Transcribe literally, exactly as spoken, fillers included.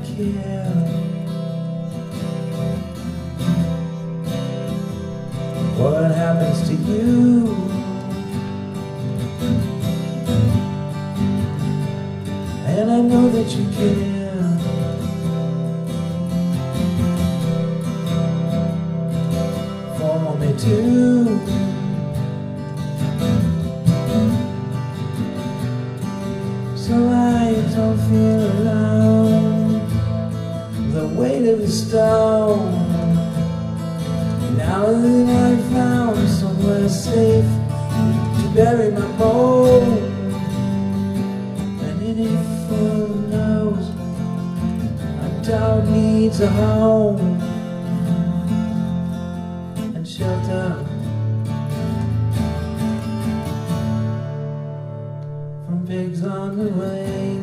care what happens to you. And I know that you care for me too. So I don't feel alone, the weight of the stone. Now that I've found somewhere safe to bury my bones, and any fool knows a dog needs a home and shelter from pigs on the way.